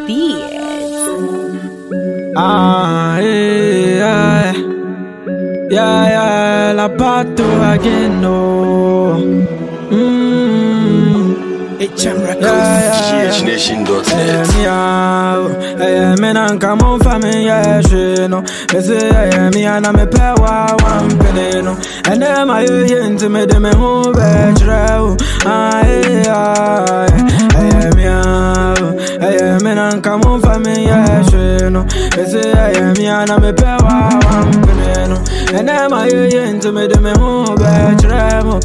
Beats. Yeah, la pato again, no. HM Records, GHNation.net. Me nan come on for me, yeah, she no. Me say, me and me pay one penny, no. And then my into me, de me who bet you. Me nan come on for me, yeah, she no. Me say, me and me pay one penny, no. And then my into me, de me who bet you.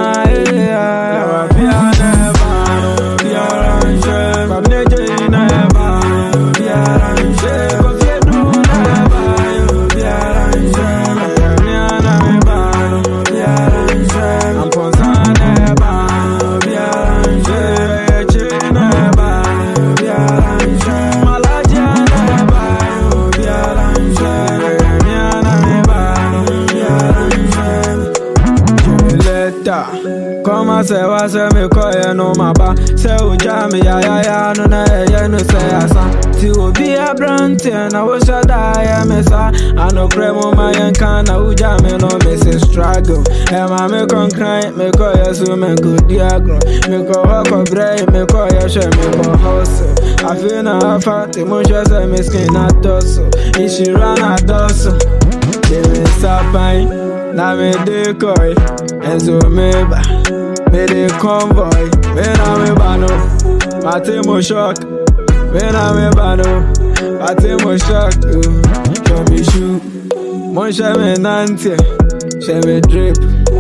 Come say what say me call you no maba. Say uja me ya no na ya no say asa. Ti obi a brand na wo sha da me sa. Ano kremo ma yan kan na uja me no me say struggle. E ma me kon cry me call you so me go diagro. Me call hoko bray me call you she me call hustle. I feel na afa te mo sha say me skin na doso. Ishi rana doso. Give me sapai na me decoy. Enzo meba me de convoy, when I'm a bano, Matemo shock, when I'm a bano, Matemo shock, show me shoe, mon shame nante, shame drip,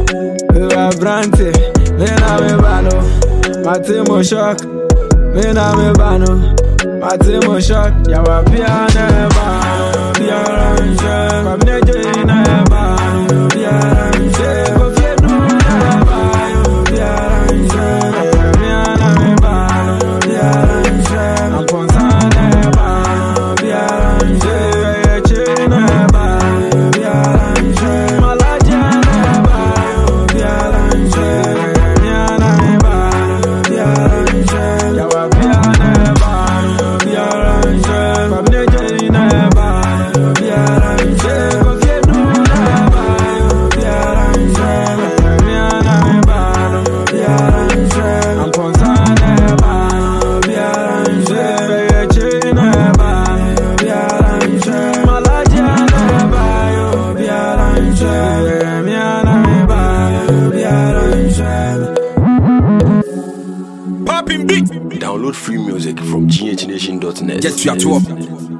we are branty, when I'm a bano, Matemo shock, when I'm a bano, Matemo shock, yawa piano bano, piano, I'm never bano, piano, Download free music from GHNation.net. Get you at work.